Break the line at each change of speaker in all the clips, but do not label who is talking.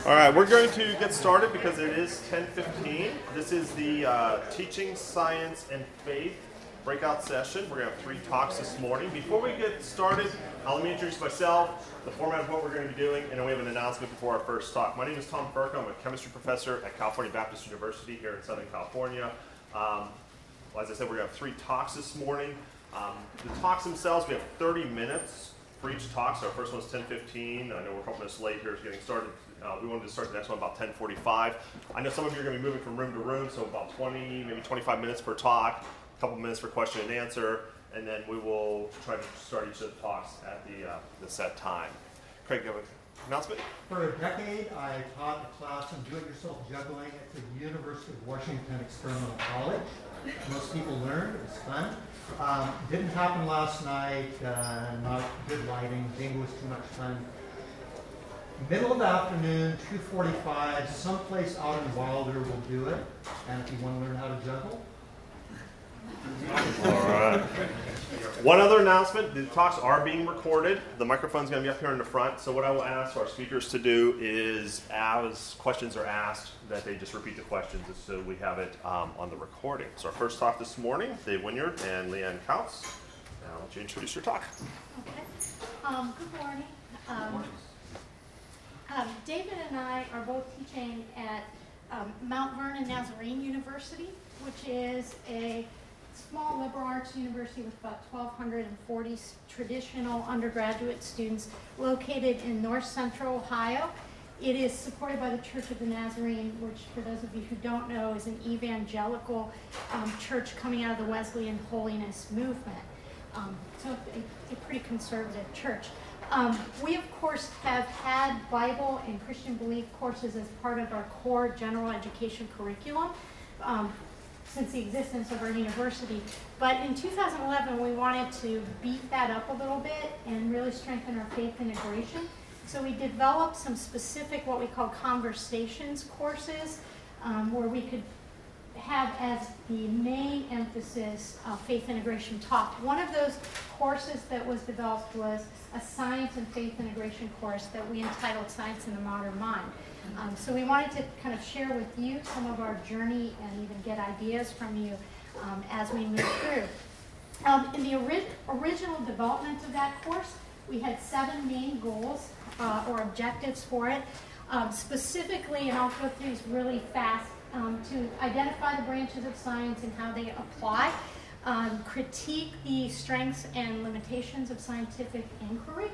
All right, we're going to get started because it is 10:15. This is the Teaching Science and Faith breakout session. We're going to have 3 talks this morning. Before we get started, let me introduce myself, the format of what we're going to be doing, and then we have an announcement before our first talk. My name is Tom Burke. I'm a chemistry professor at California Baptist University here in Southern California. As I said, we're going to have 3 talks this morning. The talks themselves, we have 30 minutes for each talk. So our first one's 10:15. I know we're a couple minutes late here. It's getting started. We wanted to start the next one about 10:45. I know some of you are going to be moving from room to room, so about 20, maybe 25 minutes per talk, a couple minutes for question and answer, and then we will try to start each of the talks at the set time. Craig, you have an announcement?
For a decade, I taught a class on do-it-yourself juggling at the University of Washington Experimental College. Most people learned. It was fun. Didn't happen last night. Not good lighting. Bingo was too much fun. Middle of the afternoon, 2:45, someplace out in Wilder will do it. And if you want to learn how to juggle.
All right. One other announcement, the talks are being recorded. The microphone's going to be up here in the front. So what I will ask our speakers to do is, as questions are asked, that they just repeat the questions so we have it on the recording. So our first talk this morning, Dave Wynyard and Leanne Kautz. Now, I'll let you introduce your talk.
Okay. Good morning. David and I are both teaching at Mount Vernon Nazarene University, which is a small liberal arts university with about 1,240 traditional undergraduate students located in north central Ohio. It is supported by the Church of the Nazarene, which, for those of you who don't know, is an evangelical church coming out of the Wesleyan holiness movement. So a pretty conservative church. We, of course, have had Bible and Christian belief courses as part of our core general education curriculum since the existence of our university. But in 2011, we wanted to beef that up a little bit and really strengthen our faith integration. So we developed some specific, what we call conversations courses, where we could have as the main emphasis faith integration taught. One of those courses that was developed was a science and faith integration course that we entitled Science in the Modern Mind. So we wanted to kind of share with you some of our journey and even get ideas from you as we move through. In the original development of that course, we had 7 main goals or objectives for it. Specifically, and I'll go through these really fast, to identify the branches of science and how they apply, critique the strengths and limitations of scientific inquiry,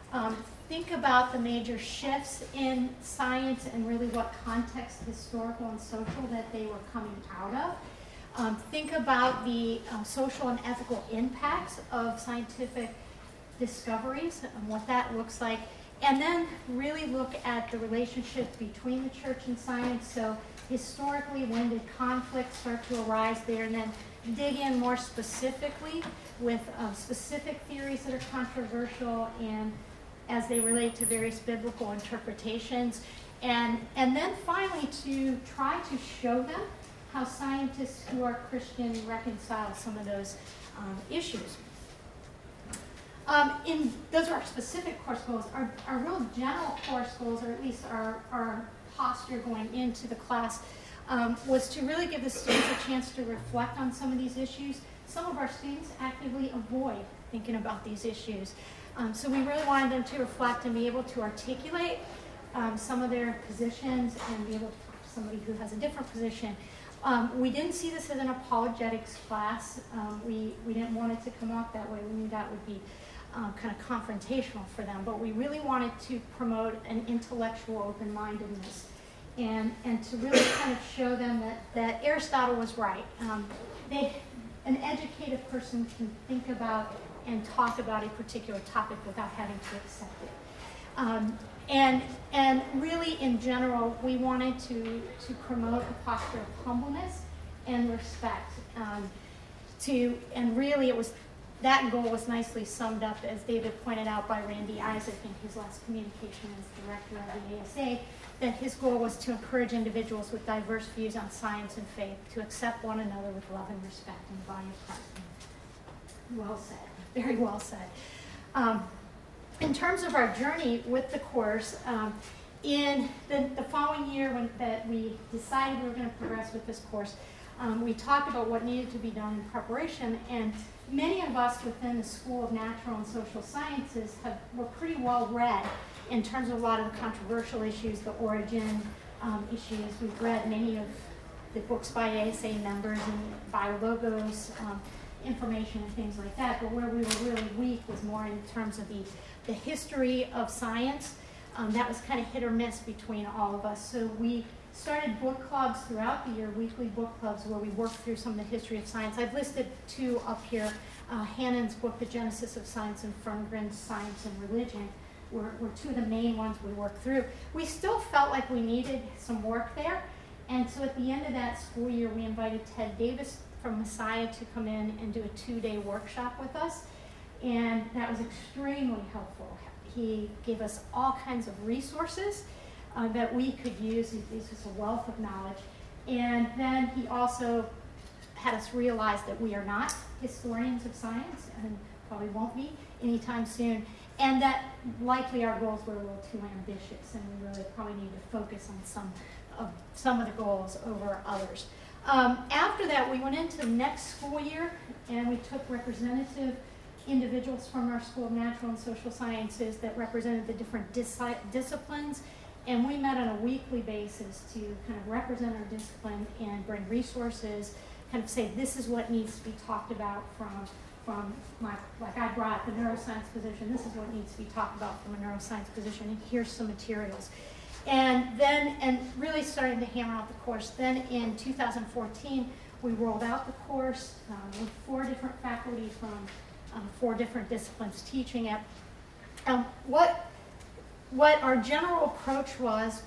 think about the major shifts in science and really what context, historical and social, that they were coming out of. Think about the social and ethical impacts of scientific discoveries and what that looks like. And then really look at the relationship between the church and science. So historically, when did conflicts start to arise there? And then dig in more specifically with specific theories that are controversial and as they relate to various biblical interpretations. And then finally to try to show them how scientists who are Christian reconcile some of those issues. Those are our specific course goals. Our real general course goals, or at least our posture going into the class, was to really give the students a chance to reflect on some of these issues. Some of our students actively avoid thinking about these issues. So we really wanted them to reflect and be able to articulate some of their positions and be able to talk to somebody who has a different position. We didn't see this as an apologetics class. We didn't want it to come off that way. We knew that would be kind of confrontational for them, but we really wanted to promote an intellectual open-mindedness and to really kind of show them that Aristotle was right. An educated person can think about and talk about a particular topic without having to accept it. And really, in general, we wanted to promote a posture of humbleness and respect. And really, that goal was nicely summed up, as David pointed out, by Randy Isaac in his last communication as director of the ASA, that his goal was to encourage individuals with diverse views on science and faith to accept one another with love and respect in the body of Christ. Well said. Very well said. In terms of our journey with the course, In the following year that we decided we were going to progress with this course, we talked about what needed to be done in preparation, and many of us within the School of Natural and Social Sciences were pretty well read in terms of a lot of the controversial issues, the origin issues. We've read many of the books by ASA members and BioLogos, information and things like that, but where we were really weak was more in terms of the history of science. That was kind of hit or miss between all of us. So we started book clubs throughout the year, weekly book clubs where we worked through some of the history of science. I've listed two up here. Hannon's book, The Genesis of Science, and Ferngren's Science and Religion were two of the main ones we worked through. We still felt like we needed some work there, and so at the end of that school year, we invited Ted Davis from Messiah to come in and do a 2-day workshop with us, and that was extremely helpful. He gave us all kinds of resources that we could use. This is a wealth of knowledge. And then he also had us realize that we are not historians of science and probably won't be anytime soon, and that likely our goals were a little too ambitious, and we really probably need to focus on some of the goals over others. After that, we went into the next school year, and we took representative individuals from our School of Natural and Social Sciences that represented the different disciplines, and we met on a weekly basis to kind of represent our discipline and bring resources, kind of say this is what needs to be talked about from like I brought the neuroscience position, this is what needs to be talked about from a neuroscience position, and here's some materials. And really starting to hammer out the course. Then in 2014, we rolled out the course with 4 different faculty from 4 different disciplines teaching it. What our general approach was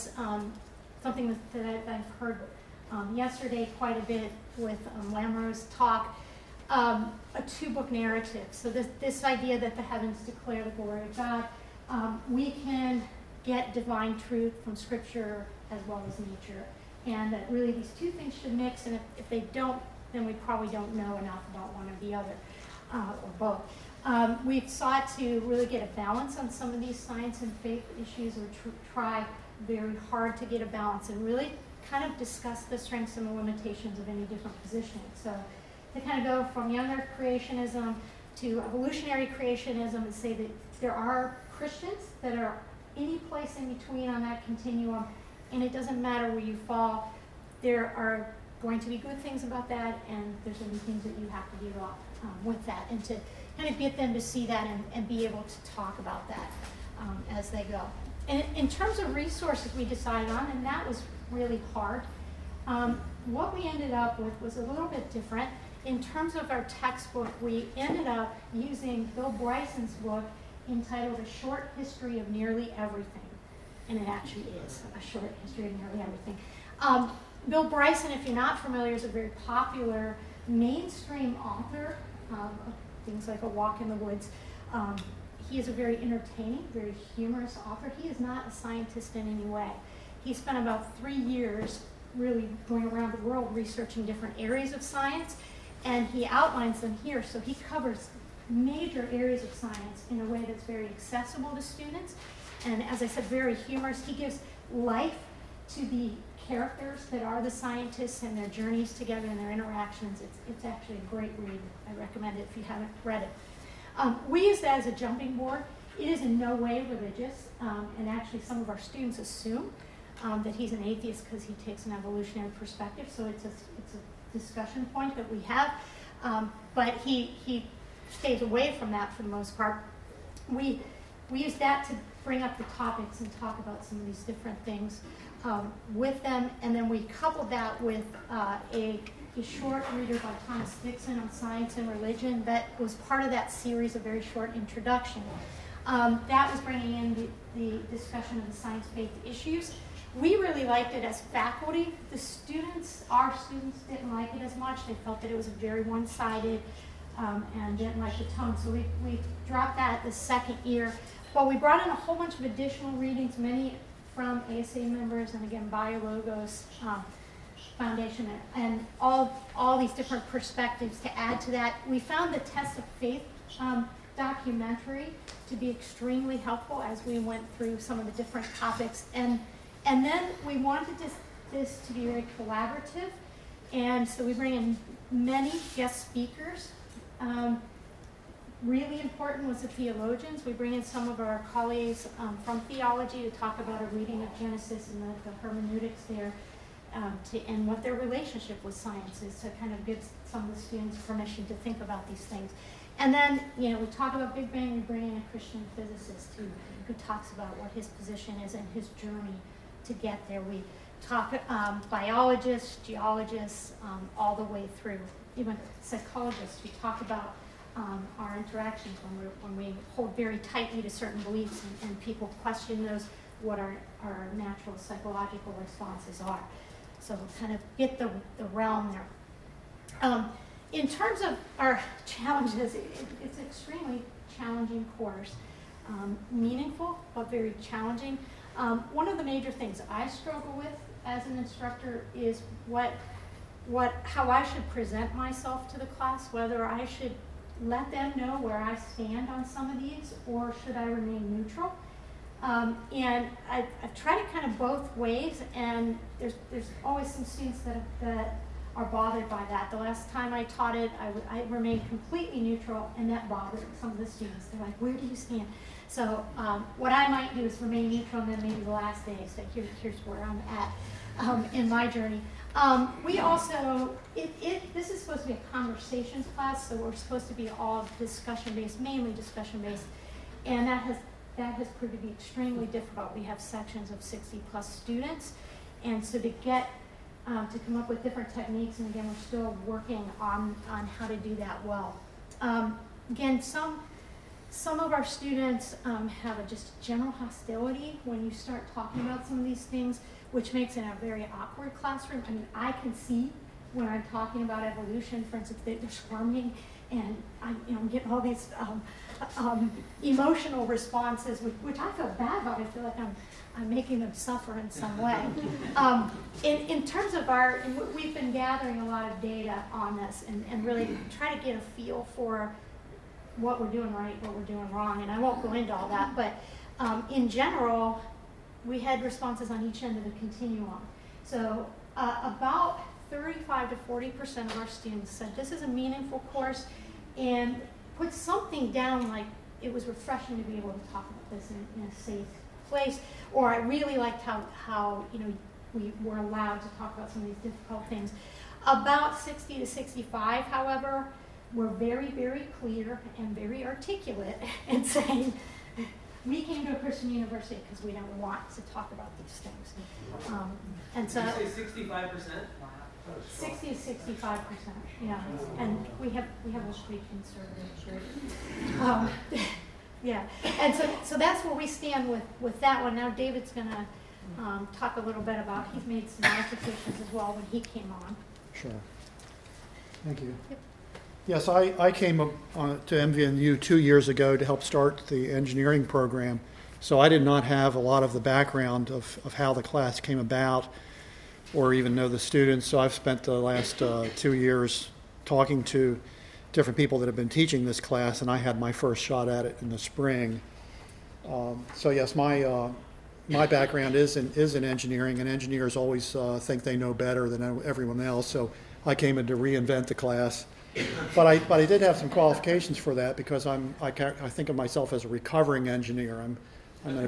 something that I've heard yesterday quite a bit with Lamro's talk, a 2-book narrative. So this idea that the heavens declare the glory of God, we can get divine truth from Scripture as well as nature, and that really these 2 things should mix, and if they don't, then we probably don't know enough about one or the other, or both. We've sought to really get a balance on some of these science and faith issues, or try very hard to get a balance, and really kind of discuss the strengths and the limitations of any different position. So to kind of go from young earth creationism to evolutionary creationism and say that there are Christians that are any place in between on that continuum, and it doesn't matter where you fall. There are going to be good things about that, and there's going to be things that you have to deal with that, and to kind of get them to see that and be able to talk about that as they go. And in terms of resources we decided on, and that was really hard, what we ended up with was a little bit different. In terms of our textbook, we ended up using Bill Bryson's book entitled A Short History of Nearly Everything. And it actually is a short history of nearly everything. Bill Bryson, if you're not familiar, is a very popular mainstream author of things like A Walk in the Woods. He is a very entertaining, very humorous author. He is not a scientist in any way. He spent about 3 years really going around the world researching different areas of science, and he outlines them here. So he covers major areas of science in a way that's very accessible to students, and as I said, very humorous. He gives life to the characters that are the scientists and their journeys together and their interactions. It's actually a great read. I recommend it if you haven't read it. We use that as a jumping board. It is in no way religious, and actually some of our students assume that he's an atheist because he takes an evolutionary perspective, so it's a discussion point that we have, but he stays away from that for the most part. We use that to bring up the topics and talk about some of these different things with them, and then we coupled that with a short reader by Thomas Dixon on science and religion that was part of that series, a very short introduction. That was bringing in the discussion of the science-based issues. We really liked it as faculty. Our students didn't like it as much. They felt that it was very one-sided and didn't like the tone. So we dropped that the second year. But we brought in a whole bunch of additional readings, many from ASA members, and again, BioLogos Foundation, and all these different perspectives to add to that. We found the test of faith documentary to be extremely helpful as we went through some of the different topics. And then we wanted this to be very collaborative. And so we bring in many guest speakers. Really important was the theologians. We bring in some of our colleagues from theology to talk about a reading of Genesis and the hermeneutics there, and what their relationship with science is, to kind of give some of the students permission to think about these things. And then, we talk about Big Bang. We bring in a Christian physicist who talks about what his position is and his journey to get there. We talk biologists, geologists, all the way through, even psychologists. We talk about our interactions when we hold very tightly to certain beliefs and people question those, what our natural psychological responses are. So we'll kind of get the realm there. In terms of our challenges, it's an extremely challenging course. Meaningful, but very challenging. One of the major things I struggle with as an instructor is how I should present myself to the class, whether I should let them know where I stand on some of these, or should I remain neutral? And I've tried it kind of both ways, and there's always some students that are bothered by that. The last time I taught it, I remained completely neutral, and that bothered some of the students. They're like, where do you stand? So what I might do is remain neutral, and then maybe the last day say, here's where I'm at in my journey. We also, this is supposed to be a conversations class, so we're supposed to be all discussion-based, mainly discussion-based, and that has proved to be extremely difficult. We have sections of 60-plus students, and so to get to come up with different techniques, and again, we're still working on how to do that well. Again, some of our students have just general hostility when you start talking about some of these things, which makes it a very awkward classroom. I mean, I can see when I'm talking about evolution, for instance, they're squirming, and I'm getting all these emotional responses, which I feel bad about. I feel like I'm making them suffer in some way. In terms of we've been gathering a lot of data on this and really try to get a feel for what we're doing right, what we're doing wrong, and I won't go into all that, but in general, we had responses on each end of the continuum. So about 35 to 40% of our students said this is a meaningful course, and put something down like it was refreshing to be able to talk about this in a safe place, or I really liked how we were allowed to talk about some of these difficult things. About 60 to 65, however, were very, very clear and very articulate in saying, we came to a Christian university because we don't want to talk about these things. And so,
did you say 65%?
60 to 65%, yeah. And we have a pretty conservative church. Yeah, and so that's where we stand with that one. Now David's going to talk a little bit about, he's made some modifications as well when he came on.
Sure. Thank you.
Yep.
Yes, I came to MVNU 2 years ago to help start the engineering program, so I did not have a lot of the background of how the class came about or even know the students. So I've spent the last 2 years talking to different people that have been teaching this class, and I had my first shot at it in the spring. So yes, my background is in engineering, and engineers always think they know better than everyone else, so I came in to reinvent the class. But I did have some qualifications for that because I think of myself as a recovering engineer. I'm in a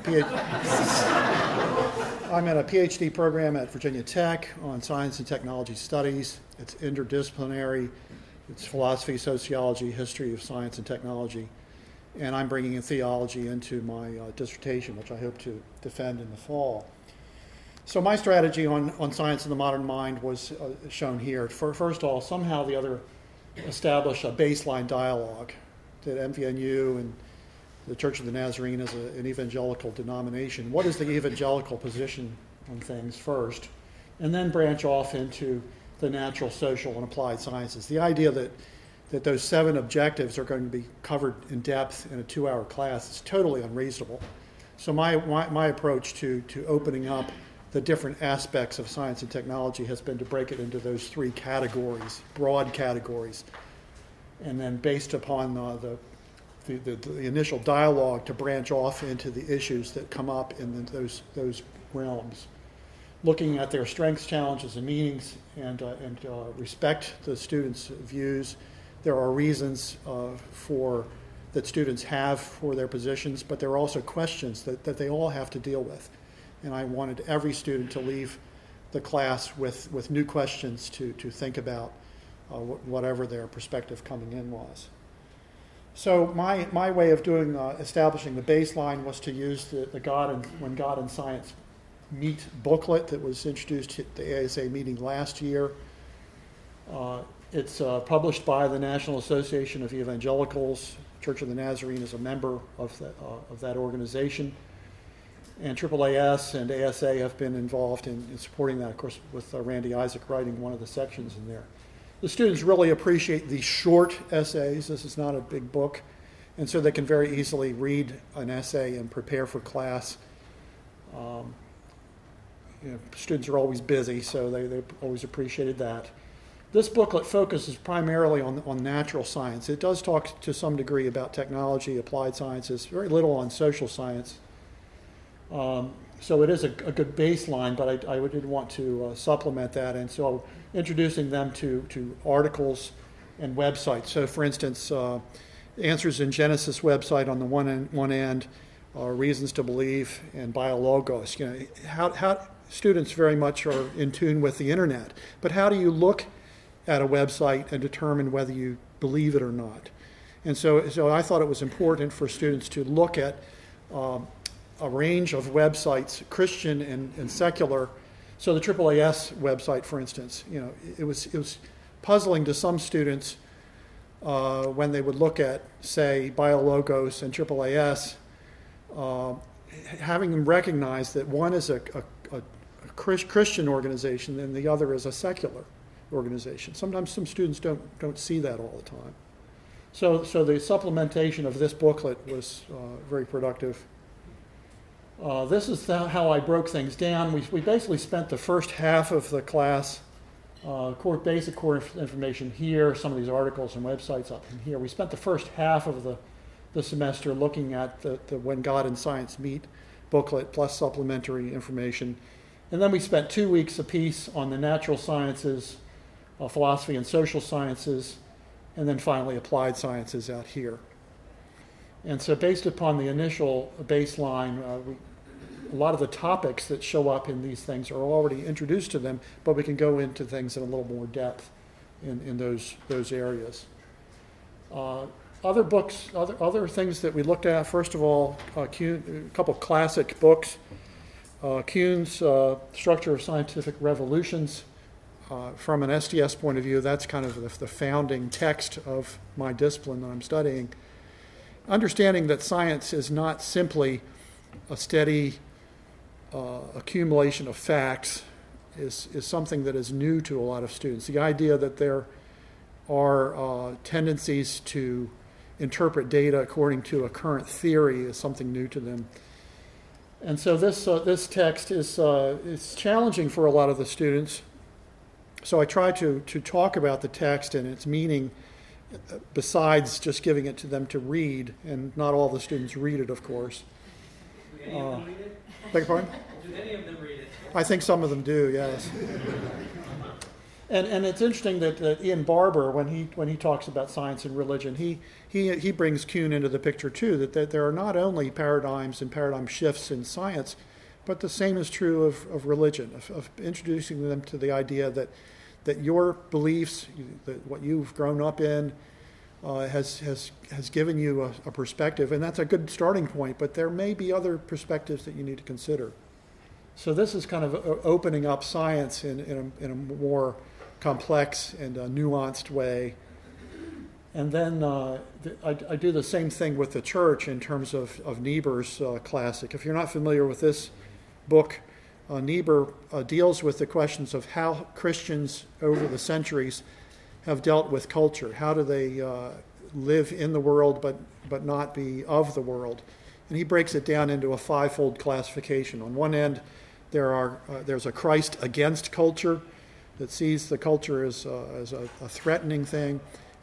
PhD program at Virginia Tech on science and technology studies. It's interdisciplinary. It's philosophy, sociology, history of science and technology. And I'm bringing in theology into my dissertation, which I hope to defend in the fall. So my strategy on science in the modern mind was shown here. First of all, somehow or the other, establish a baseline dialogue that MVNU and the Church of the Nazarene is an evangelical denomination. What is the evangelical position on things first? And then branch off into the natural, social, and applied sciences. The idea that those 7 objectives are going to be covered in depth in a 2-hour class is totally unreasonable. So my approach to opening up the different aspects of science and technology has been to break it into those 3 categories, broad categories. And then based upon the the initial dialogue to branch off into the issues that come up in those realms. Looking at their strengths, challenges, and meanings, and respect the students' views. There are reasons that students have for their positions, but there are also questions that they all have to deal with. And I wanted every student to leave the class with new questions to think about, whatever their perspective coming in was. So my way of establishing the baseline was to use the When God and Science Meet booklet that was introduced at the ASA meeting last year. It's published by the National Association of Evangelicals. Church of the Nazarene is a member of that organization. And AAAS and ASA have been involved in supporting that, of course, with Randy Isaac writing one of the sections in there. The students really appreciate the short essays. This is not a big book, and so they can very easily read an essay and prepare for class. Students are always busy, so they always appreciated that. This booklet focuses primarily on natural science. It does talk to some degree about technology, applied sciences, very little on social science. So it is a good baseline, but I did want to supplement that, and so introducing them to articles and websites. So, for instance, Answers in Genesis website on the one end, Reasons to Believe, and Biologos. How students very much are in tune with the internet, but how do you look at a website and determine whether you believe it or not? And so I thought it was important for students to look at a range of websites, Christian and secular. So the AAAS website, for instance, it was puzzling to some students when they would look at, say, Biologos and AAAS, having them recognize that one is a Christian organization and the other is a secular organization. Sometimes some students don't see that all the time. So the supplementation of this booklet was very productive. This is how I broke things down. We basically spent the first half of the class, basic core information here, some of these articles and websites up in here. We spent the first half of the semester looking at the When God and Science Meet booklet plus supplementary information. And then we spent 2 weeks apiece on the natural sciences, philosophy and social sciences, and then finally applied sciences out here. And so based upon the initial baseline, a lot of the topics that show up in these things are already introduced to them, but we can go into things in a little more depth in those areas. Other books, other things that we looked at, first of all, a couple classic books. Kuhn's Structure of Scientific Revolutions. From an STS point of view, that's kind of the founding text of my discipline that I'm studying. Understanding that science is not simply a steady accumulation of facts is something that is new to a lot of students. The idea that there are tendencies to interpret data according to a current theory is something new to them. And so this text is challenging for a lot of the students. So I try to talk about the text and its meaning besides just giving it to them to read, and not all the students read it, of course.
Do any of them read it?
Beg your pardon?
Do any of them read it?
I think some of them do, yes. And it's interesting that Ian Barber, when he talks about science and religion, he brings Kuhn into the picture too, that there are not only paradigms and paradigm shifts in science, but the same is true of religion, of introducing them to the idea that your beliefs, that what you've grown up in, has given you a perspective, and that's a good starting point, but there may be other perspectives that you need to consider. So this is kind of opening up science in a more complex and nuanced way. And then I do the same thing with the church in terms of Niebuhr's classic. If you're not familiar with this book, Niebuhr deals with the questions of how Christians over the centuries have dealt with culture. How do they live in the world but not be of the world? And he breaks it down into a fivefold classification. On one end, there's a Christ against culture that sees the culture as a threatening thing.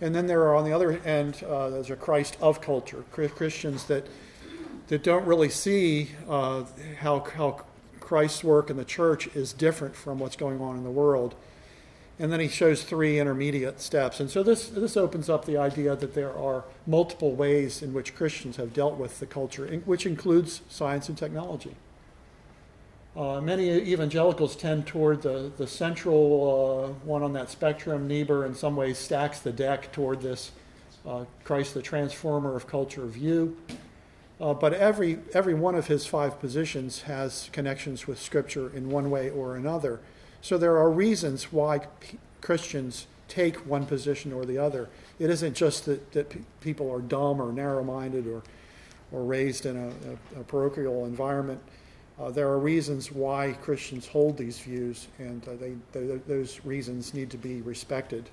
And then there are, on the other end, there's a Christ of culture, Christians that don't really see how Christ's work in the church is different from what's going on in the world. And then he shows 3 intermediate steps. And so this opens up the idea that there are multiple ways in which Christians have dealt with the culture, which includes science and technology. Many evangelicals tend toward the central one on that spectrum. Niebuhr in some ways stacks the deck toward this Christ the transformer of culture view. But every one of his 5 positions has connections with Scripture in one way or another. So there are reasons why Christians take one position or the other. It isn't just that people are dumb or narrow-minded or raised in a parochial environment. There are reasons why Christians hold these views, and those reasons need to be respected.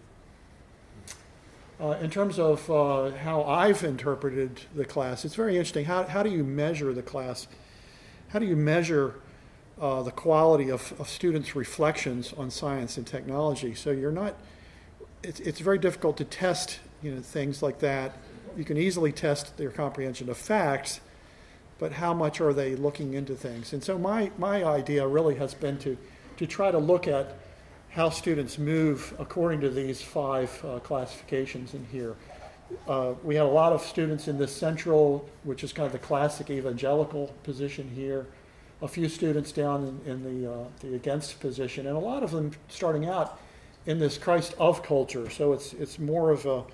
In terms of how I've interpreted the class, it's very interesting. How do you measure the class? How do you measure the quality of students' reflections on science and technology? So it's very difficult to test things like that. You can easily test their comprehension of facts, but how much are they looking into things? And so my idea really has been to try to look at how students move according to these 5 classifications in here. We had a lot of students in this central, which is kind of the classic evangelical position here, a few students down in the against position, and a lot of them starting out in this Christ of culture. So it's more of a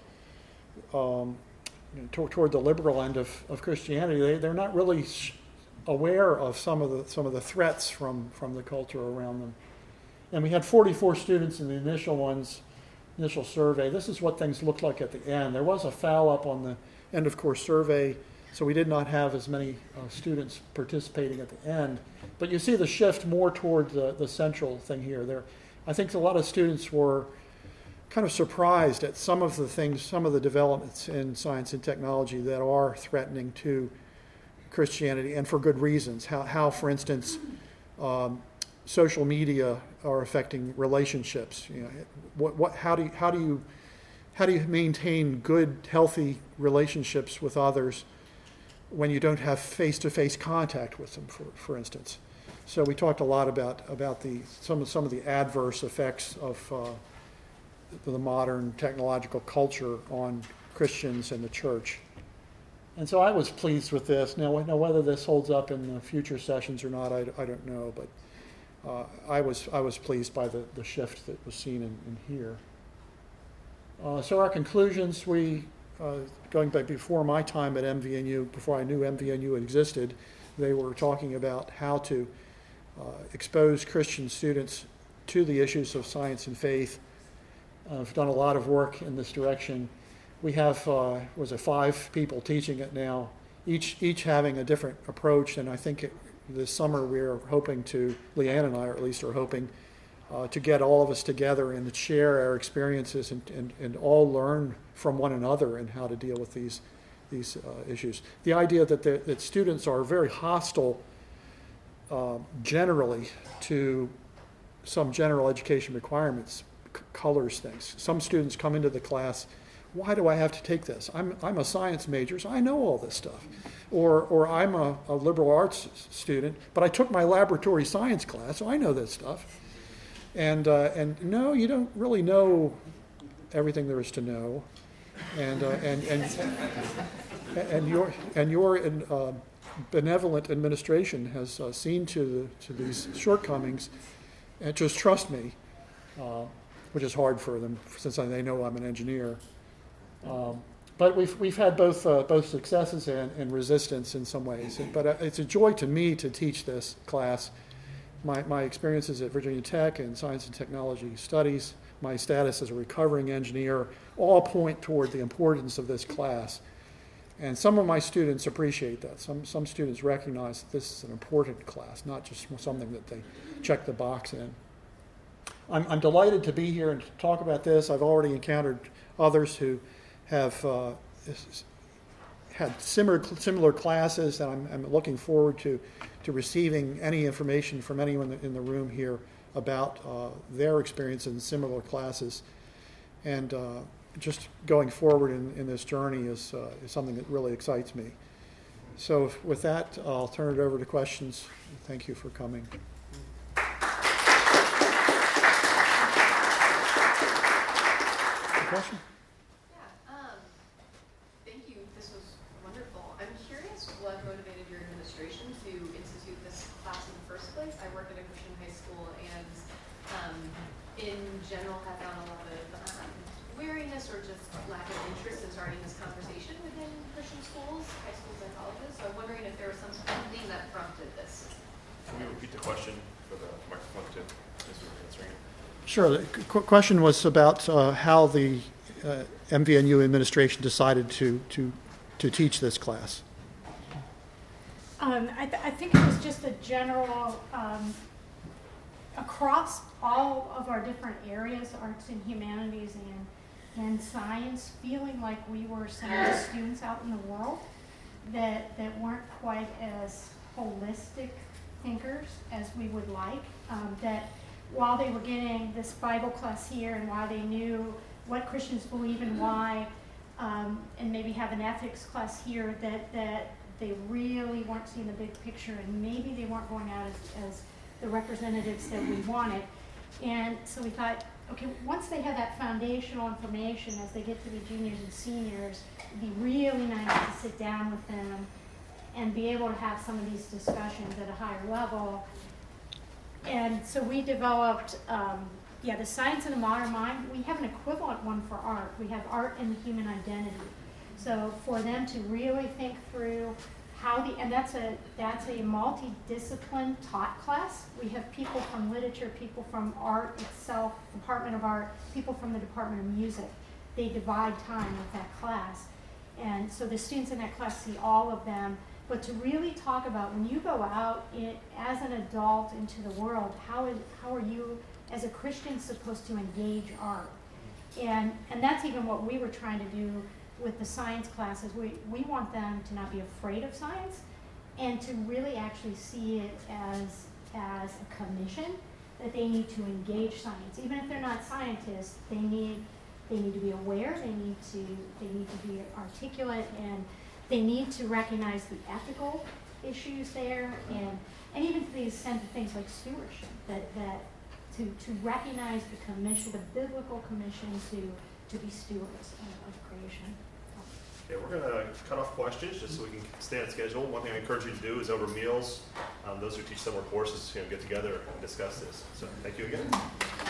toward the liberal end of Christianity. They're not really aware of some of the threats from the culture around them. And we had 44 students in the initial survey. This is what things looked like at the end. There was a foul up on the end of course survey, so we did not have as many students participating at the end. But you see the shift more toward the central thing here. I think a lot of students were kind of surprised at some of the developments in science and technology that are threatening to Christianity, and for good reasons. How for instance, social media are affecting relationships. How do you maintain good, healthy relationships with others when you don't have face-to-face contact with them, for instance? So we talked a lot about some of the adverse effects of the modern technological culture on Christians and the church. And so I was pleased with this. Now whether this holds up in the future sessions or not, I don't know, but I was pleased by the shift that was seen in here. So our conclusions, going back before my time at MVNU, before I knew MVNU existed, they were talking about how to expose Christian students to the issues of science and faith. I've done a lot of work in this direction. We have 5 people teaching it now, each having a different approach, and I think this summer we're hoping Leanne and I at least are hoping to get all of us together and to share our experiences and all learn from one another and how to deal with these issues. The idea that students are very hostile generally to some general education requirements colors things. Some students come into the class, why do I have to take this? I'm a science major, so I know all this stuff. Or I'm a liberal arts student, but I took my laboratory science class, so I know this stuff. And no, you don't really know everything there is to know. And your benevolent administration has seen to these shortcomings, and just trust me, which is hard for them since they know I'm an engineer. But we've had both successes and resistance in some ways. But it's a joy to me to teach this class. My experiences at Virginia Tech in science and technology studies, my status as a recovering engineer, all point toward the importance of this class. And some of my students appreciate that. Some students recognize that this is an important class, not just something that they check the box in. I'm delighted to be here and to talk about this. I've already encountered others who have had similar classes, and I'm looking forward to receiving any information from anyone in the room here about their experience in similar classes. And just going forward in this journey is something that really excites me. So with that, I'll turn it over to questions. Thank you for coming. Question?
Yeah, thank you. This was wonderful. I'm curious what motivated your administration to institute this class in the first place. I work at a Christian high school and in general have found a lot of weariness or just lack of interest in starting this conversation within Christian schools, high schools and colleges. So I'm wondering if there was something that prompted this.
Can we repeat the question for the microphone too, as we're answering it?
Sure. The question was about how the MVNU administration decided to teach this class.
I think it was just a general, across all of our different areas, arts and humanities and science, feeling like we were some of the students out in the world that weren't quite as holistic thinkers as we would like, that while they were getting this Bible class here and while they knew what Christians believe and why, and maybe have an ethics class here, that they really weren't seeing the big picture and maybe they weren't going out as the representatives that we wanted. And so we thought, okay, once they have that foundational information as they get to be juniors and seniors, it'd be really nice to sit down with them and be able to have some of these discussions at a higher level. And so we developed, the Science in the Modern Mind. We have an equivalent one for art. We have Art and the Human Identity. So for them to really think through how and that's a multidiscipline taught class. We have people from literature, people from art itself, Department of Art, people from the Department of Music. They divide time with that class. And so the students in that class see all of them. But to really talk about when you go out as an adult into the world, how are you as a Christian supposed to engage art? And that's even what we were trying to do with the science classes. We want them to not be afraid of science and to really actually see it as a commission that they need to engage science. Even if they're not scientists, they need to be aware, they need to be articulate, and they need to recognize the ethical issues there, and even to the extent of things like stewardship, that to recognize the commission, the biblical commission to be stewards of creation.
Okay, we're going to cut off questions just so we can stay on schedule. One thing I encourage you to do is over meals, those who teach similar courses, get together and discuss this. So thank you again.